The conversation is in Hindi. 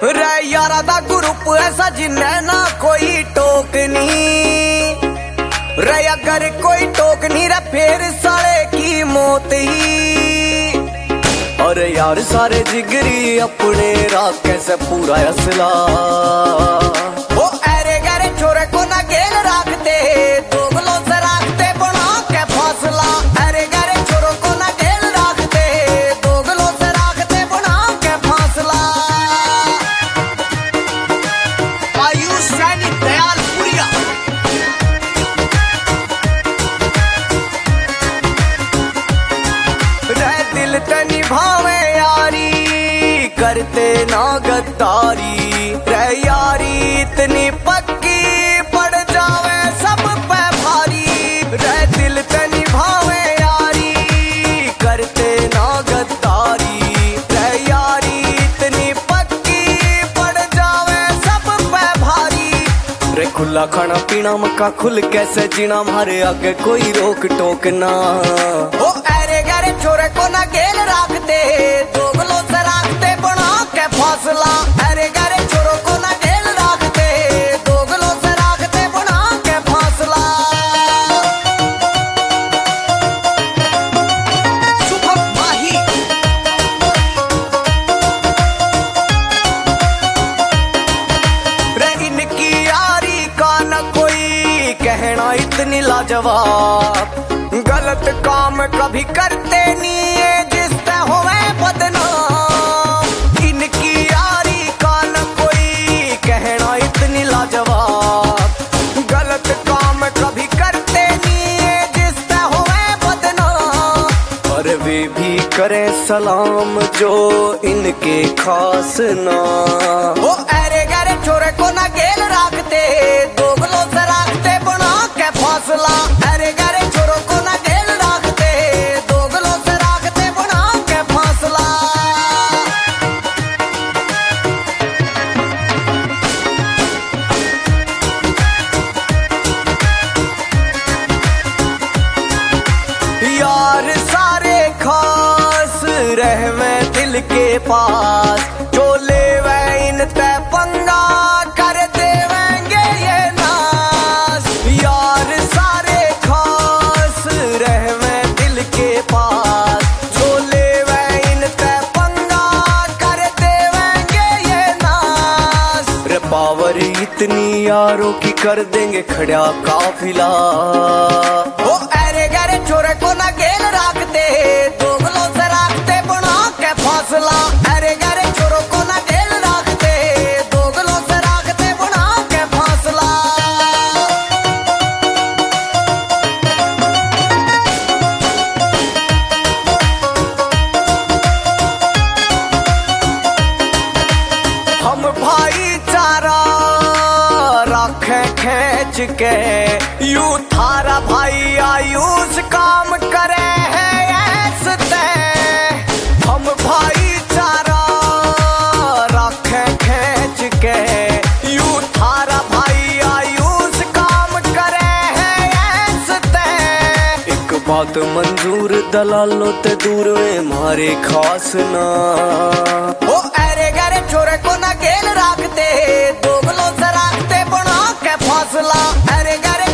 रे यारा दा ग्रुप ऐसा जिन्ने ना कोई टोकनी रे, अगर कोई टोकनी रे फिर साले की मौत ही। और यार सारे जिगरी अपने राख कैसे पूरा असला, वो अरे गरे छोरे को ना गेल रखते, दोगलों से रखते बना के फासला। अरे गरे छोरों को ना गेल रखते, दोगलों से रखते बना के फासला। आयुष सैनी दयालपुरिया रे दिल ते निभावे यारी, करते ना गद्दारी रे यारी इतनी पक्की पड़ जावे सब पे भारी रे, दिल ते निभावे यारी, करते ना गद्दारी रे यारी इतनी पक्की पड़ जावे सब पे भारी रे। खुला खाना पीना मक्का खुल कैसे जीना, मारे आगे कोई रोक टोक ना। ओ अरे गरे छोरे को ना गेल रखते, दोगलों से रखते बना के फासला। अरे गरे छोरों को ना गेल रखते, दोगलों से रखते बना के फासला। शुभम माही रे, इनकी यारी का न कोई कहना इतनी लाजवाब, गलत काम कभी करते नहीं है जिससे होवे बदनाम। इनकी यारी का न कोई कहना इतनी लाजवाब, गलत काम कभी करते नहीं है जिससे होवे बदनाम। और वे भी करे सलाम जो इनके खास ना। ओ अरे गरे छोरे को ना गेल रखते, दोगलों से रखते बना के फासला। अरे गरे छोरों को ना गेल रखते, दोगलों से रखते बना के फासला। यार सारे खास रह मैं दिल के पास, जो ले वे इन ते पंगा कर देवेंगे ये नास। यार सारे खास रह मैं दिल के पास, जो ले वे इन ते पंगा कर देवेंगे ये नास रे। पावर इतनी यारों की कर देंगे खड़ा काफिला। ओ अरे गरे छोरे को ना गेल रखते, दोगलों से रखते बना के फासला। अरे गरे छोरों को ना गेल रखते, दोगलों से रखते बना के फासला। हम भाईचारा रखें खेच के, यू थारा भाई आयुष काम करे है ऐसते। हम भाईचारा रखें खेच के, यू थारा भाई आयुष काम करे है ऐसते। एक बात मंजूर दलालों ते दूर में मारे खास ना। ओ अरे गरे छोरे को ना गेल रखते, दोगलों से रखते बना के फासला। अरे गरे